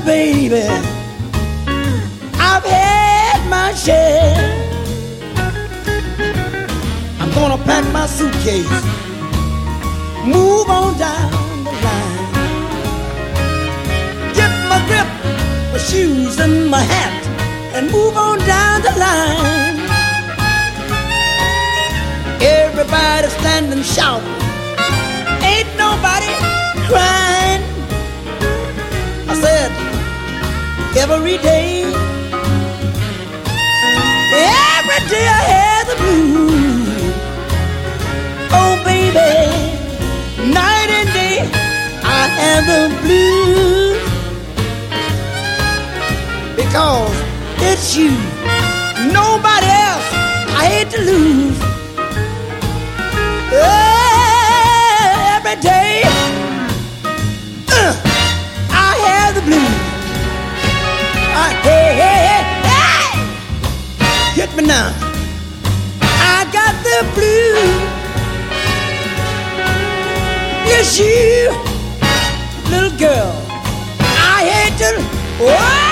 baby, I've had my share. I'm gonna pack my suitcase, move on down the line, get my grip, my shoes and my hat, and move on down the line. Everybody standing shouting, ain't nobody crying. I said, every day I had the blues. Oh baby, night and day I have the blues, because it's you, nobody else I hate to lose. Every day I have the blues. Hey, hey, hey, hey! Hit me now. I got the blues. Yes, you, little girl, I hate to. Oh!